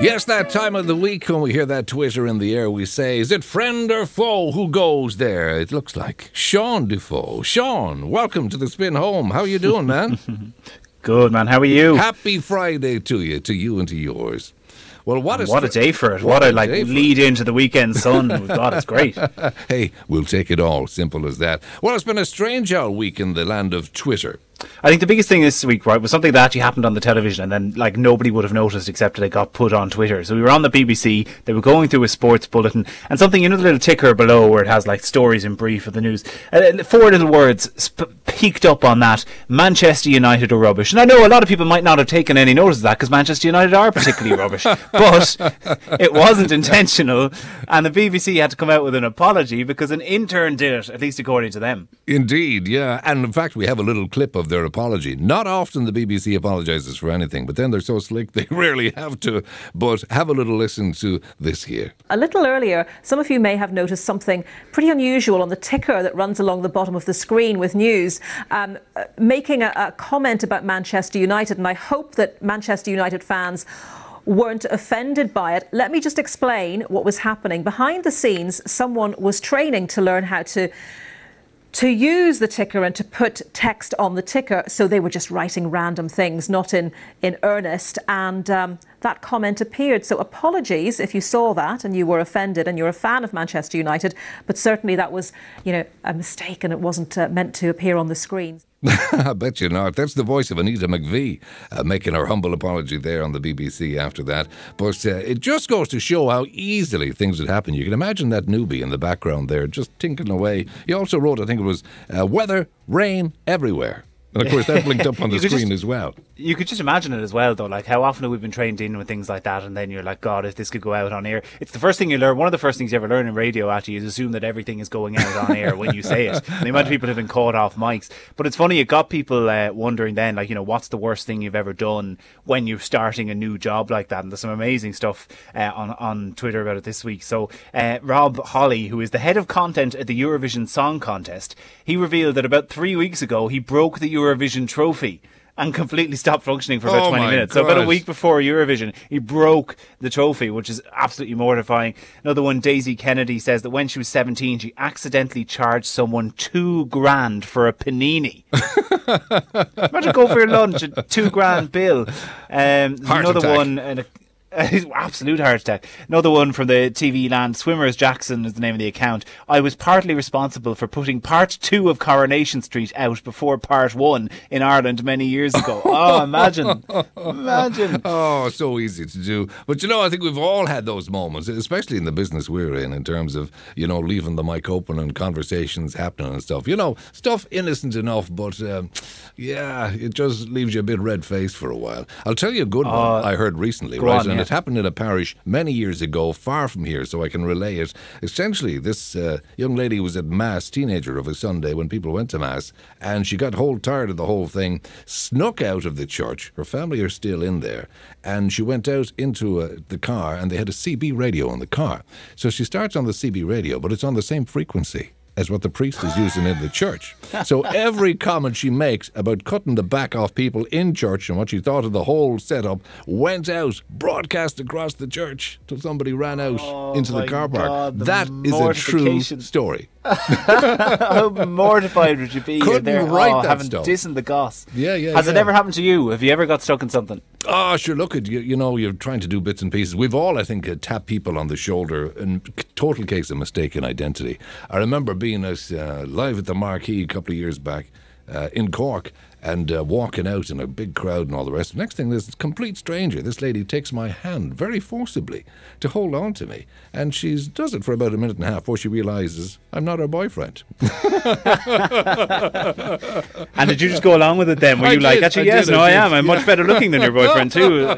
Yes, that time of the week when we hear that Twitter in the air, we say, is it friend or foe who goes there? It looks like Sean Defoe. Sean, welcome to the Spin Home. How are you doing, man? Good, man. How are you? Happy Friday to you and to yours. Well, what a day for it. What a lead into the weekend sun we've got. It's great. Hey, we'll take it all. Simple as that. Well, it's been a strange old week in the land of Twitter. I think the biggest thing this week, right, was something that actually happened on the television and then nobody would have noticed except that it got put on Twitter. So we were on the BBC, they were going through a sports bulletin and something, the little ticker below where it has stories in brief of the news. 4 little words peeked up on that: Manchester United are rubbish. And I know a lot of people might not have taken any notice of that because Manchester United are particularly rubbish. But it wasn't intentional and the BBC had to come out with an apology because an intern did it, at least according to them. Indeed, yeah. And in fact, we have a little clip of their apology. Not often the BBC apologises for anything, but then they're so slick they rarely have to. But have a little listen to this here. A little earlier, some of you may have noticed something pretty unusual on the ticker that runs along the bottom of the screen with news, making a comment about Manchester United, and I hope that Manchester United fans weren't offended by it. Let me just explain what was happening. Behind the scenes, someone was training to learn how to use the ticker and to put text on the ticker, so they were just writing random things, not in earnest, and that comment appeared. So apologies if you saw that and you were offended and you're a fan of Manchester United, but certainly that was, a mistake and it wasn't meant to appear on the screens. I bet you not. That's the voice of Anita McVie making her humble apology there on the BBC after that. But it just goes to show how easily things would happen. You can imagine that newbie in the background there just tinkling away. He also wrote, I think it was, weather, rain, everywhere. And of course that blinked up on the screen as well. You could just imagine it as well though, how often have we been trained in with things like that, and then you're like, God, if this could go out on air. It's the first thing you learn, one of the first things you ever learn in radio actually, is assume that everything is going out on air when you say it. And the amount of people have been caught off mics. But it's funny, it got people wondering then, what's the worst thing you've ever done when you're starting a new job like that? And there's some amazing stuff on Twitter about it this week. So Rob Holly, who is the head of content at the Eurovision Song Contest, he revealed that about 3 weeks ago he broke the Eurovision trophy and completely stopped functioning for about 20 minutes. So about a week before Eurovision, he broke the trophy, which is absolutely mortifying. Another one, Daisy Kennedy, says that when she was 17, she accidentally charged someone $2,000 for a panini. Imagine going for your lunch, a $2,000 bill. Another attack. One... absolute heart attack. Another one from the TV land. Swimmers Jackson is the name of the account. I was partly responsible for putting part 2 of Coronation Street out before part 1 in Ireland many years ago. Oh, imagine. Oh, so easy to do. But I think we've all had those moments, especially in the business we're in terms of, leaving the mic open and conversations happening and stuff. Stuff innocent enough, but it just leaves you a bit red-faced for a while. I'll tell you a good one I heard recently, right? And it happened in a parish many years ago, far from here, so I can relay it. Essentially, this young lady was at Mass, teenager of a Sunday, when people went to Mass, and she got tired of the whole thing, snuck out of the church. Her family are still in there, and she went out into the car, and they had a CB radio in the car. So she starts on the CB radio, but it's on the same frequency as what the priest is using in the church. So every comment she makes about cutting the back off people in church and what she thought of the whole setup went out, broadcast across the church till somebody ran out into the car park. God, that is a true story. How mortified would you be? Couldn't write that having stuff. dissing the goss. Yeah. Has it ever happened to you? Have you ever got stuck in something? Oh, sure, look, you're trying to do bits and pieces. We've all, I think, tapped people on the shoulder in total case of mistaken identity. I remember being live at the Marquee a couple of years back in Cork and walking out in a big crowd and all the rest. Next thing, this complete stranger, this lady takes my hand very forcibly to hold on to me. And she does it for about a minute and a half before she realises I'm not her boyfriend. And did you just go along with it then? Were you like, actually, yes, I am. I'm much better looking than your boyfriend too.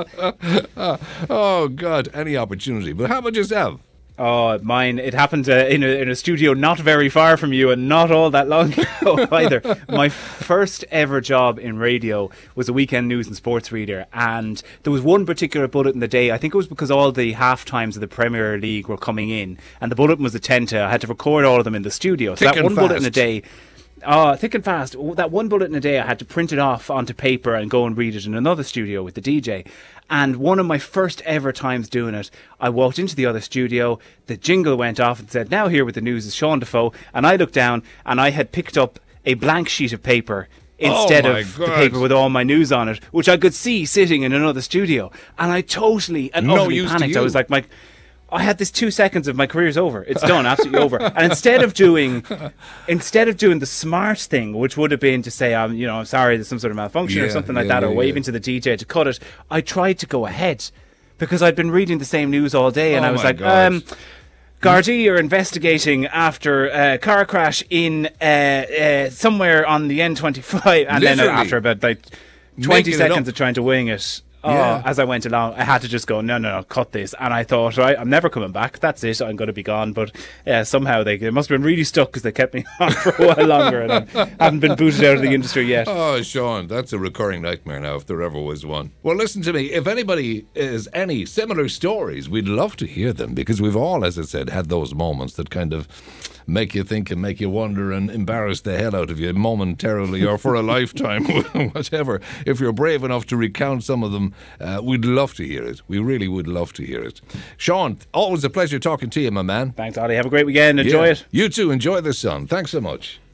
Oh, God, any opportunity. But how about yourself? Oh, mine, it happened in a studio not very far from you and not all that long ago either. My first ever job in radio was a weekend news and sports reader, and there was one particular bulletin the day. I think it was because all the half times of the Premier League were coming in, and the bulletin was a 10 to. I had to record all of them in the studio. So that one bulletin a day thick and fast. That one bulletin a day, I had to print it off onto paper and go and read it in another studio with the DJ. And one of my first ever times doing it, I walked into the other studio, the jingle went off and said, now here with the news is Sean Defoe. And I looked down and I had picked up a blank sheet of paper instead of the paper with all my news on it, which I could see sitting in another studio. And I totally and utterly panicked. I was like, I had this 2 seconds of my career's over. It's done, absolutely over. And instead of doing the smart thing, which would have been to say, I'm sorry, there's some sort of malfunction or something like that, or waving to the DJ to cut it, I tried to go ahead because I'd been reading the same news all day, and I was like, Gardaí are investigating after a car crash in somewhere on the N25, and then after about 20 seconds of trying to wing it. As I went along, I had to just go, no, cut this. And I thought, right, I'm never coming back. That's it. I'm going to be gone. But somehow they must have been really stuck because they kept me on for a while longer, and I haven't been booted out of the industry yet. Oh, Sean, that's a recurring nightmare now, if there ever was one. Well, listen to me. If anybody has any similar stories, we'd love to hear them, because we've all, as I said, had those moments that kind of make you think and make you wonder and embarrass the hell out of you momentarily or for a lifetime, whatever. If you're brave enough to recount some of them, we'd love to hear it. We really would love to hear it. Sean, always a pleasure talking to you, my man. Thanks, Ollie. Have a great weekend. Enjoy it. You too. Enjoy the sun. Thanks so much.